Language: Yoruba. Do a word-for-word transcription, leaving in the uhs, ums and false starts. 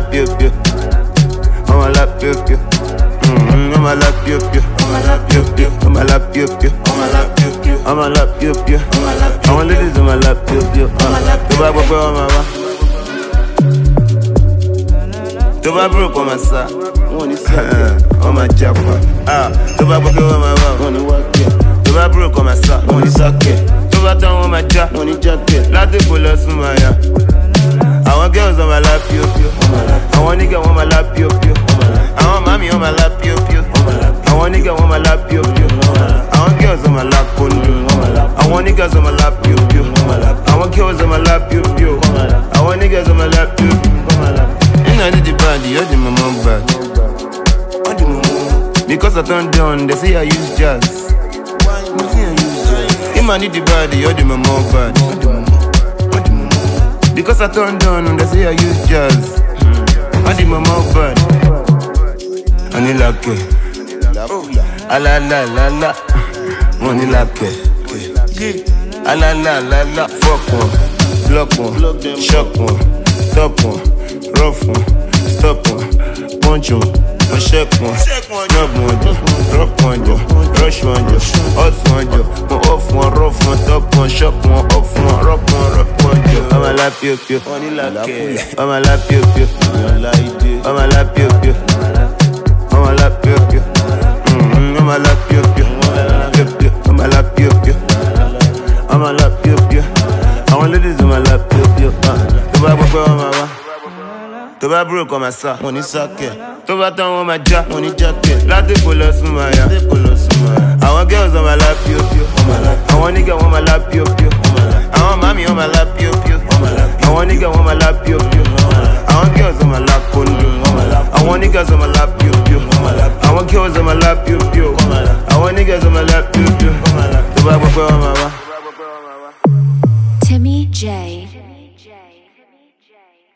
pew pew. I'ma lap pew pew. Mm-hmm, I'ma lap pew pew. I'ma lap pew pew. I'ma lap pew pew. I'ma lap pew pew. I'ma lap pew pew. I want ladies I'ma lap pew pew. To buy papa on my back. To buy broke on my side. On my jackpot. Ah, to buy papa on my back. To buy broke on my side. Money socket. To buy down on my jack. Money jacket. Latte pull us from my ya. I want girls on my lap pew pew. I want nigga on my lap pew pew. I want mommy on my lap pew pew. I want nigga on my lap pew pew. I want girls on my lap kundu. I want niggas on my lap pew pew. I want girls on my lap pew pew. I want niggas on my lap pew pew. You know the body, you're the mama bad. Because I turned down, they say I use jazz. You man need the body, you're the mama bad. Because I turned down, they say I use jazz. I the mama bad. I need like it. Ah la la la la. Money like it. Ah la la la la. Fuck one, block one, shock one, top one, rough one, stop one, punch one, check one, snub one, drop one, rush one, hot one, off one, rough one, top one, shock one, off one, rock one, rock one. I'ma lap you, you. I'ma lap you, you. I'ma lap you, you. I'ma lap you, you. I'ma lap you, you. I'ma lap you, you. I'ma lap you, you. I want ladies in my lap you, you. To buy papa on my back. To buy broke on my sack. Money socket. To buy down on my jack. Money jacket. Latte pull us from my ya. I want girls on my lap you, you. I want nigga on my lap you, you. I want mommy on my lap you, you. I want nigga on my lap you, you. I want girls on my lap kundu. I want niggas on my lap you, you. I want girls on my lap you, you. I want niggas on my lap you, you.